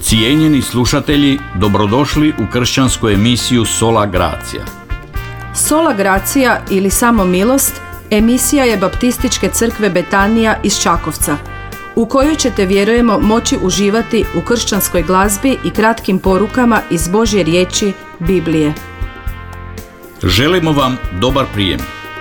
Cijenjeni slušatelji, dobrodošli u kršćansku emisiju Sola Gracia. Sola Gracia ili Samo milost emisija je Baptističke crkve Betanija iz Čakovca, u kojoj ćete, vjerujemo, moći uživati u kršćanskoj glazbi i kratkim porukama iz Božje riječi, Biblije. Želimo vam dobar prijem.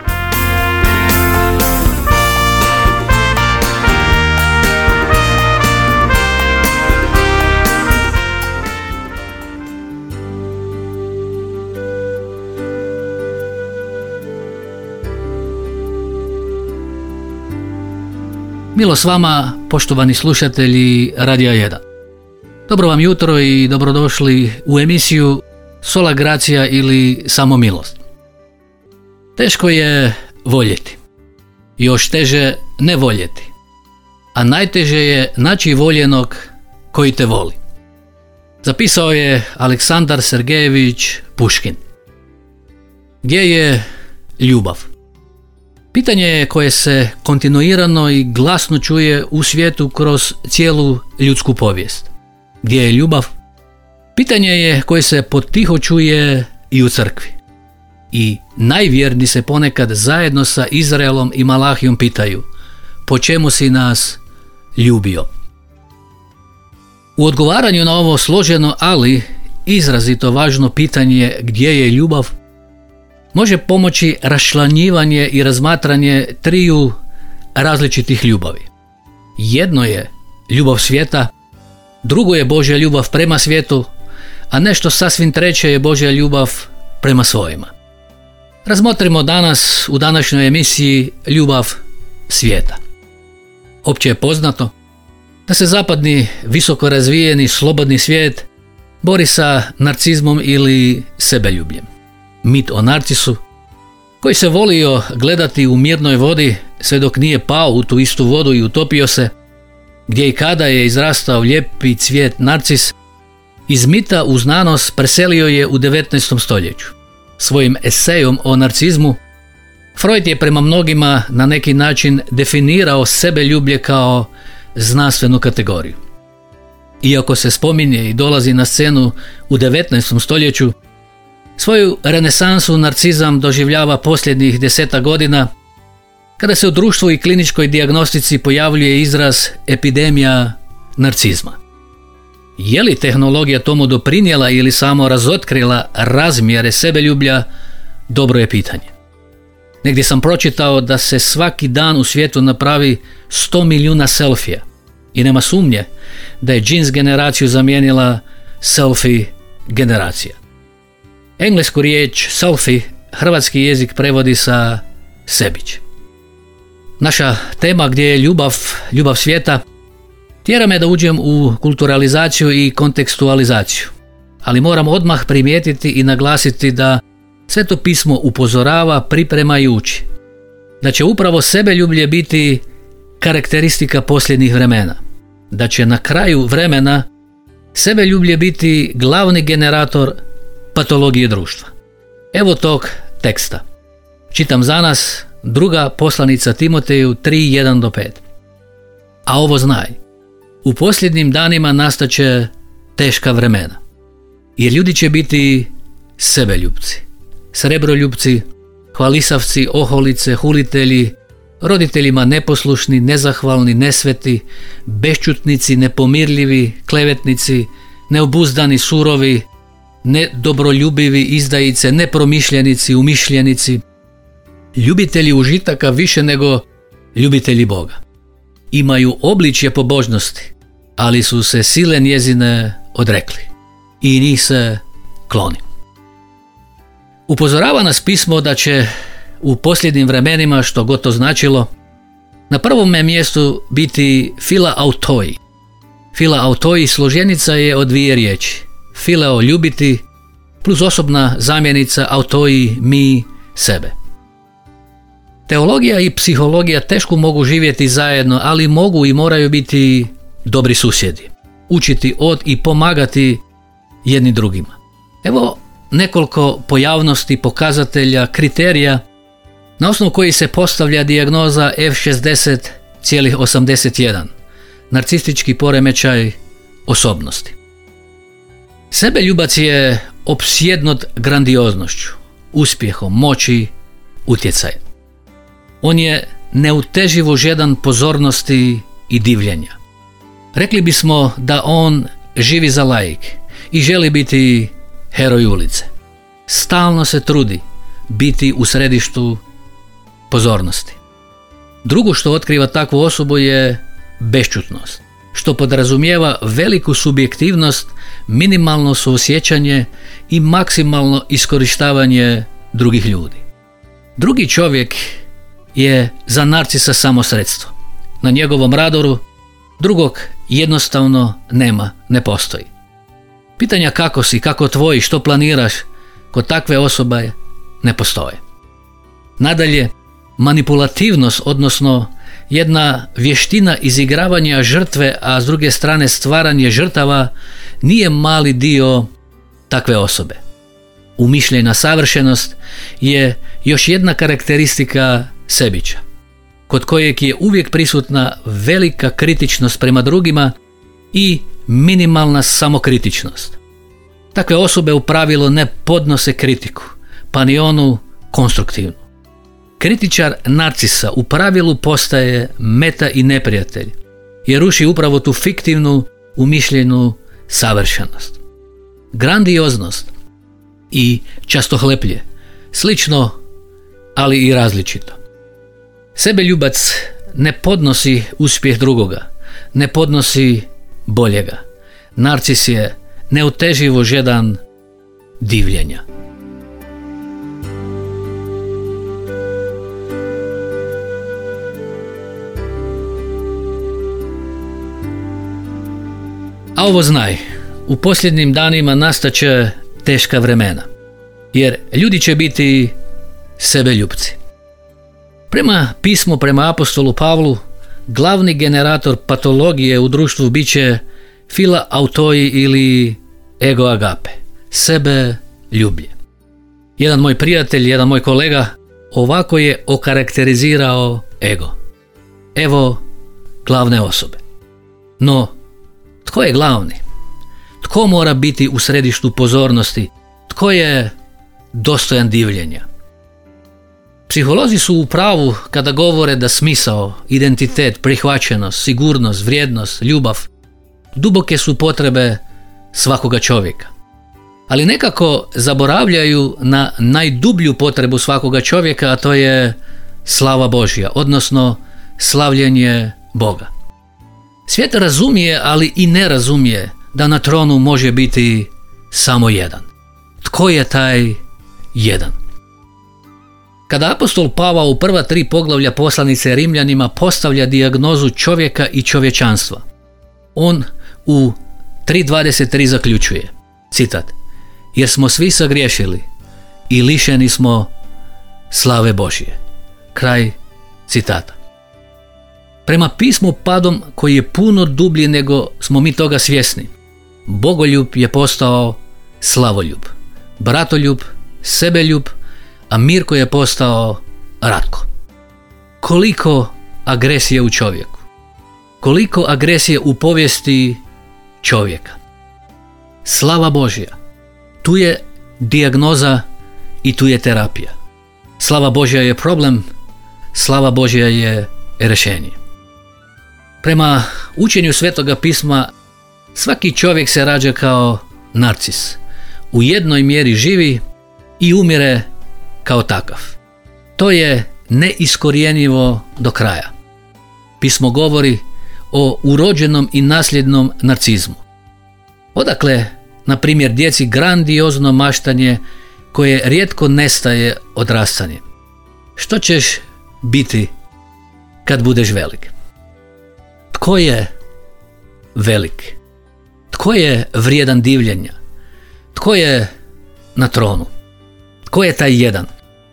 Milost vama, poštovani slušatelji Radija 1. Dobro vam jutro i dobrodošli u emisiju Sola Gracia ili Samo milost. Teško je voljeti, još teže ne voljeti, a najteže je naći voljenog koji te voli. Zapisao je Aleksandar Sergejević Puškin. Gdje je ljubav? Pitanje je koje se kontinuirano i glasno čuje u svijetu kroz cijelu ljudsku povijest. Gdje je ljubav? Pitanje je koje se potiho čuje i u crkvi. I najvjerniji se ponekad zajedno sa Izraelom i Malahijom pitaju: po čemu si nas ljubio? U odgovaranju na ovo složeno, ali izrazito važno pitanje gdje je ljubav, može pomoći raščlanjivanje i razmatranje triju različitih ljubavi. Jedno je ljubav svijeta, drugo je Božja ljubav prema svijetu, a nešto sasvim treće je Božja ljubav prema svojima. Razmotrimo danas u današnjoj emisiji ljubav svijeta. Opće je poznato da se zapadni, visoko razvijeni, slobodni svijet bori sa narcizmom ili sebeljubljem. Mit o Narcisu, koji se volio gledati u mirnoj vodi sve dok nije pao u tu istu vodu i utopio se, gdje i kada je izrastao lijepi cvijet Narcis, iz mita u znanost preselio je u 19. stoljeću. Svojim esejom o narcizmu Freud je prema mnogima na neki način definirao sebeljublje kao znanstvenu kategoriju. Iako se spominje i dolazi na scenu u 19. stoljeću, svoju renesansu narcizam doživljava posljednjih 10 godina, kada se u društvu i kliničkoj dijagnostici pojavljuje izraz epidemija narcizma. Je li tehnologija tomu doprinijela ili samo razotkrila razmjere sebeljublja, dobro je pitanje. Negdje sam pročitao da se svaki dan u svijetu napravi 100 milijuna selfija i nema sumnje da je džins generaciju zamijenila selfie generacija. Englesku riječ selfie hrvatski jezik prevodi sa sebić. Naša tema gdje je ljubav svijeta, tjera me da uđem u kulturalizaciju i kontekstualizaciju. Ali moram odmah primijetiti i naglasiti da Sveto pismo upozorava, priprema i uči da će upravo sebeljublje biti karakteristika posljednjih vremena. Da će na kraju vremena sebeljublje biti glavni generator patologije društva. Evo tog teksta. Čitam za nas druga poslanica Timoteju 3:1-5. A ovo znaj, u posljednjim danima nastaće teška vremena, jer ljudi će biti sebeljupci, srebroljupci, hvalisavci, oholice, hulitelji, roditeljima neposlušni, nezahvalni, nesveti, bešćutnici, nepomirljivi, klevetnici, neobuzdani, surovi, nedobroljubivi, izdajice, nepromišljenici, umišljenici, ljubitelji užitaka više nego ljubitelji Boga. Imaju obličje pobožnosti, ali su se sile njezine odrekli i njih se kloni. Upozorava nas pismo da će u posljednjim vremenima, što god to značilo, na prvome mjestu biti fila autoi. Fila autoi složenica je od dvije riječi. Fileo ljubiti plus osobna zamjenica autoi mi sebe. Teologija i psihologija teško mogu živjeti zajedno, ali mogu i moraju biti dobri susjedi. Učiti od i pomagati jedni drugima. Evo nekoliko pojavnosti, pokazatelja, kriterija na osnovu koji se postavlja dijagnoza F60,81, narcistički poremećaj osobnosti. Sebeljubac je opsjednut grandioznošću, uspjehom, moći, utjecajem. On je neuteživo žedan pozornosti i divljenja. Rekli bismo da on živi za laik i želi biti heroj ulice. Stalno se trudi biti u središtu pozornosti. Drugo što otkriva takvu osobu je bešćutnost, što podrazumijeva veliku subjektivnost, minimalno suosjećanje i maksimalno iskorištavanje drugih ljudi. Drugi čovjek je za narcisa samo sredstvo. Na njegovom radaru drugog jednostavno nema, ne postoji. Pitanja kako si, kako tvoji, što planiraš, kod takve osobe ne postoje. Nadalje, manipulativnost, odnosno jedna vještina izigravanja žrtve, a s druge strane stvaranje žrtava, nije mali dio takve osobe. Umišljena savršenost je još jedna karakteristika sebiča, kod kojeg je uvijek prisutna velika kritičnost prema drugima i minimalna samokritičnost. Takve osobe u pravilu ne podnose kritiku, pa ni onu konstruktivnu. Kritičar narcisa u pravilu postaje meta i neprijatelj, jer ruši upravo tu fiktivnu, umišljenu savršenost. Grandioznost i častohleplje, slično, ali i različito. Sebeljubac ne podnosi uspjeh drugoga, ne podnosi boljega. Narcis je neuteživo žedan divljenja. A ovo znaj, u posljednjim danima nastaće teška vremena, jer ljudi će biti sebeljupci. Prema pismu, prema apostolu Pavlu, glavni generator patologije u društvu bit će fila autoi ili ego agape, sebe ljublje. Jedan moj prijatelj, jedan moj kolega ovako je okarakterizirao ego. Evo glavne osobe. No, tko je glavni? Tko mora biti u središtu pozornosti? Tko je dostojan divljenja? Psiholozi su u pravu kada govore da smisao, identitet, prihvaćenost, sigurnost, vrijednost, ljubav duboke su potrebe svakoga čovjeka. Ali nekako zaboravljaju na najdublju potrebu svakoga čovjeka, a to je slava Božja, odnosno slavljenje Boga. Svijet razumije, ali i ne razumije da na tronu može biti samo jedan. Tko je taj jedan? Kada apostol Pavao u prva 3 poglavlja poslanice Rimljanima postavlja dijagnozu čovjeka i čovječanstva, on u 3.23 zaključuje, citat, jer smo svi sagriješili i lišeni smo slave Božje. Kraj citata. Prema pismu padom koji je puno dublji nego smo mi toga svjesni, bogoljub je postao slavoljub, bratoljub, sebeljub, a Mirko je postao Ratko. Koliko agresije u čovjeku, koliko agresije u povijesti čovjeka. Slava Božja, tu je dijagnoza i tu je terapija. Slava Božja je problem, slava Božja je rješenje. Prema učenju Svetoga pisma, svaki čovjek se rađa kao narcis. U jednoj mjeri živi i umire kao takav. To je neiskorjenivo do kraja. Pismo govori o urođenom i nasljednom narcizmu. Odakle, na primjer, djeci grandiozno maštanje koje rijetko nestaje odrastanjem. Što ćeš biti kad budeš velik? Tko je velik? Tko je vrijedan divljenja? Tko je na tronu? Tko je taj jedan?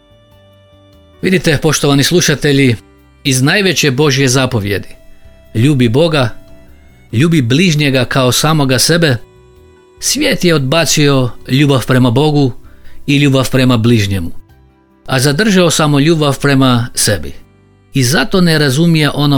Vidite, poštovani slušatelji, iz najveće Božje zapovjedi, ljubi Boga, ljubi bližnjega kao samoga sebe, svijet je odbacio ljubav prema Bogu i ljubav prema bližnjemu, a zadržao samo ljubav prema sebi. I zato ne razumije ono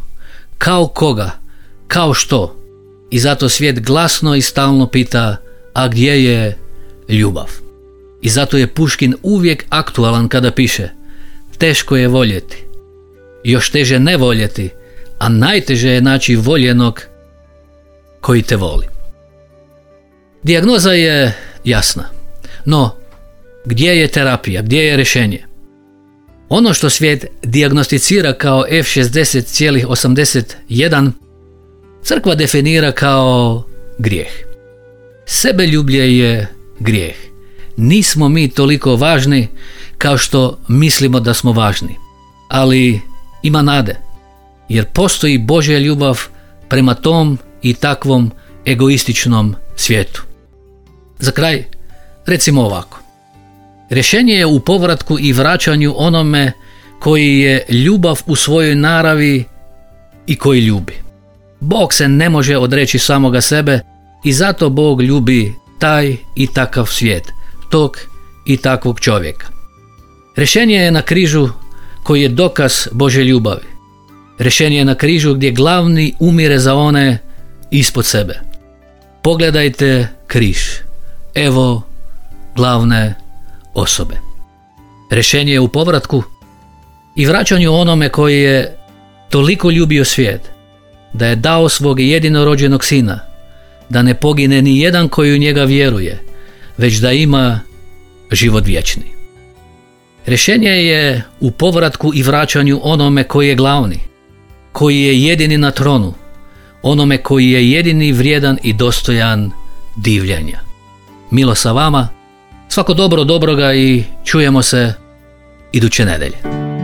kao koga, kao što. I zato svijet glasno i stalno pita a gdje je ljubav? I zato je Puškin uvijek aktualan kada piše: teško je voljeti, još teže ne voljeti, a najteže je naći voljenog koji te voli. Dijagnoza je jasna, no gdje je terapija, gdje je rješenje? Ono što svijet dijagnosticira kao F60,81 crkva definira kao grijeh. Sebeljublje je grijeh. Nismo mi toliko važni kao što mislimo da smo važni. Ali ima nade, jer postoji Božja ljubav prema tom i takvom egoističnom svijetu. Za kraj, recimo ovako. Rješenje je u povratku i vraćanju onome koji je ljubav u svojoj naravi i koji ljubi. Bog se ne može odreći samoga sebe i zato Bog ljubi taj i takav svijet, tog i takvog čovjeka. Rješenje je na križu koji je dokaz Božje ljubavi. Rješenje je na križu gdje glavni umire za one ispod sebe. Pogledajte križ. Evo glavne osobe. Rješenje je u povratku i vraćanju onome koji je toliko ljubio svijet da je dao svog jedinorođenog sina, da ne pogine ni jedan koji u njega vjeruje, već da ima život vječni. Rješenje je u povratku i vraćanju onome koji je glavni, koji je jedini na tronu, onome koji je jedini vrijedan i dostojan divljenja. Milo sa vama, svako dobro dobroga i čujemo se iduće nedelje.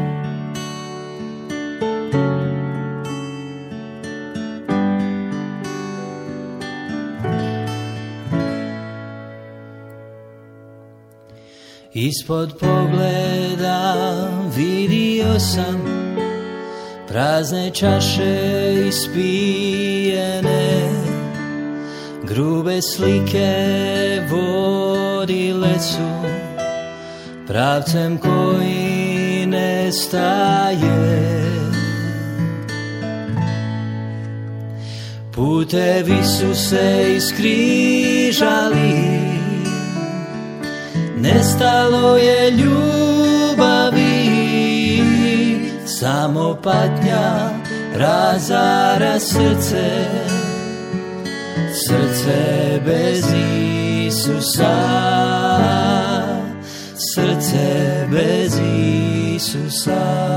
Ispod pogleda vidio sam prazne čaše ispijene, grube slike vodile su pravcem koji nestaje. Putevi su se iskrižali, nestalo je ljubavi, samo patnja razara srce, srce bez Isusa, srce bez Isusa.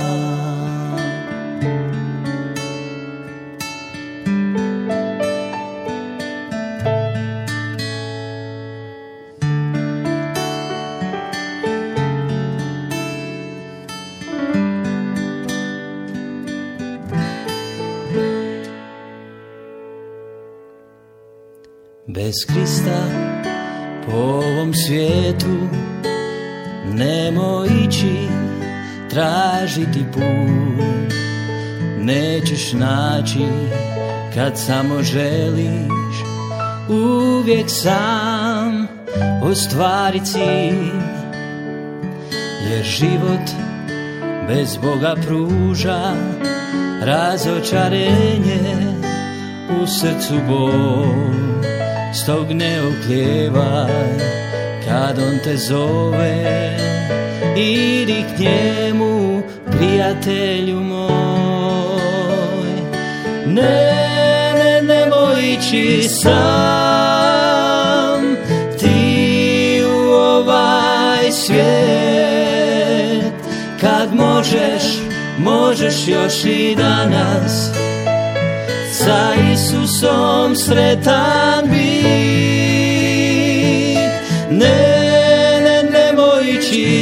Bez Krista po ovom svijetu nemoj ići tražiti put, nećeš naći kad samo želiš uvijek sam ostvari cilj, jer život bez Boga pruža razočarenje, u srcu bol. Stog ne oklijevaj kad on te zove, idi k njemu, prijatelju moj. Nemoj ići sam ti u ovaj svijet, kad možeš još i danas sa Isusom sretan bit. Nemoj ići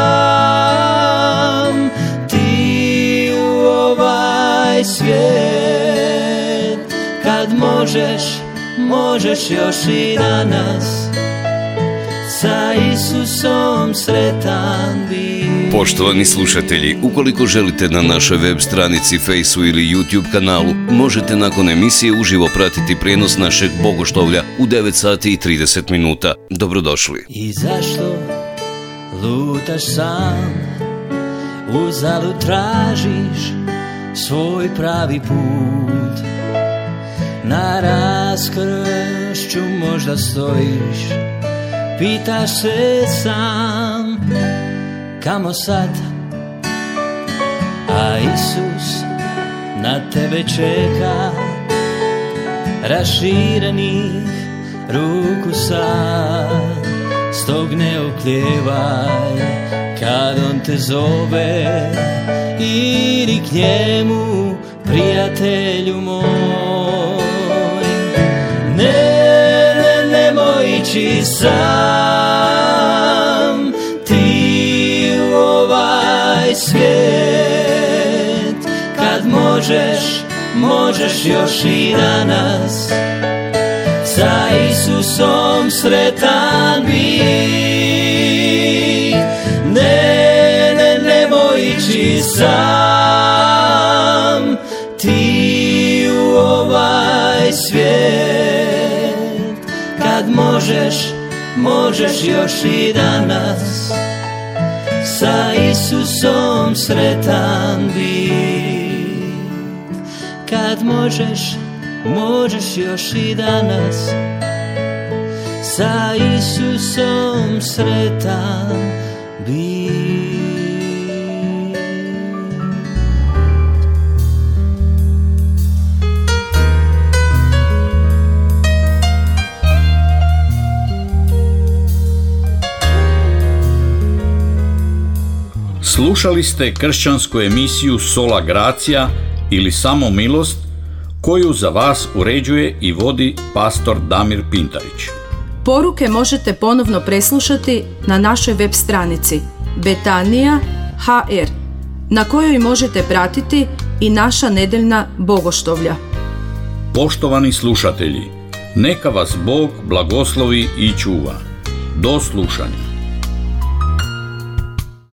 sam ti u ovaj svijet, kad možeš još i danas sa Isusom sretan bit. Poštovani slušatelji, ukoliko želite na našoj web stranici, Fejsu ili YouTube kanalu, možete nakon emisije uživo pratiti prijenos našeg bogoštovlja u 9 sati i 30 minuta. Dobrodošli. I zašto lutaš sam, uzalud tražiš svoj pravi put, na raskrštenoj vječnošću možda stojiš. Pitaš se sam, kamo sad? A Isus na tebe čeka, raširenih ruku sad. Stog ne oklijevaj kad on te zove, idi k njemu, prijatelju moj. Nemoj ići sam ti u ovaj svijet, kad možeš još i danas sa Isusom sretan bit. Nemoj ići sam ti u ovaj svijet, kad možeš još i danas sa Isusom sretan bit. Kad možeš još i danas sa Isusom sretan bit. Slušali ste kršćansku emisiju Sola Gracia ili Samo milost, koju za vas uređuje i vodi pastor Damir Pintarić. Poruke možete ponovno preslušati na našoj web stranici Betanija.hr, na kojoj možete pratiti i naša nedeljna bogoštovlja. Poštovani slušatelji, neka vas Bog blagoslovi i čuva. Do slušanja.